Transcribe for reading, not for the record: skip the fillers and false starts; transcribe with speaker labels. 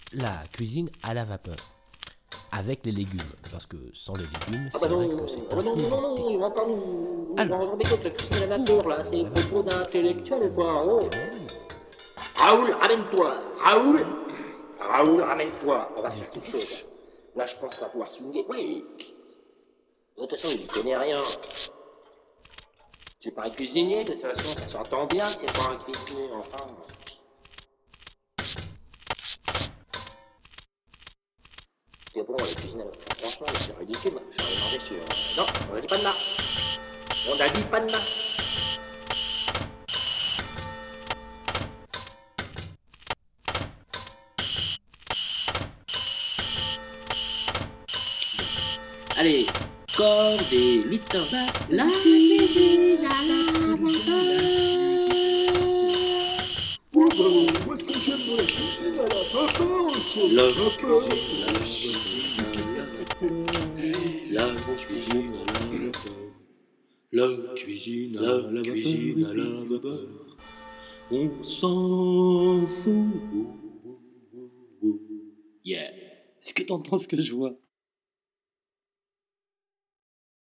Speaker 1: la cuisine à la vapeur. Avec les légumes, parce que sans les légumes,
Speaker 2: Ah
Speaker 1: c'est
Speaker 2: bah non,
Speaker 1: vrai que c'est
Speaker 2: ah bah
Speaker 1: un
Speaker 2: non,
Speaker 1: peu
Speaker 2: non, non, non,
Speaker 1: limité.
Speaker 2: il va encore nous
Speaker 1: Alors,
Speaker 2: embêter avec la cuisine à la vapeur là, c'est propos d'intellectuel quoi. Oh.
Speaker 1: eh ben oui,
Speaker 2: Raoul, ramène-toi. Raoul, ramène-toi. On va faire quelque chose. Là, je pense qu'on va pouvoir swinguer. Oui. De toute façon, il ne connaît rien. C'est pas un cuisinier, de toute façon, ça s'entend bien que c'est pas un cuisinier, enfin. C'est bon, la cuisine, franchement, c'est ridicule, on va faire les manger chez... Non, on a dit pas de marque. On a dit pas de marque. Allez, corps des lutins. La cuisine à la vapeur.
Speaker 3: Oh bah, moi ce que j'aime dans la cuisine à la vapeur, c'est la vapeur.
Speaker 4: La cuisine à la vapeur. On s'en fout.
Speaker 2: Yeah.
Speaker 4: Est-ce que t'entends ce que je vois?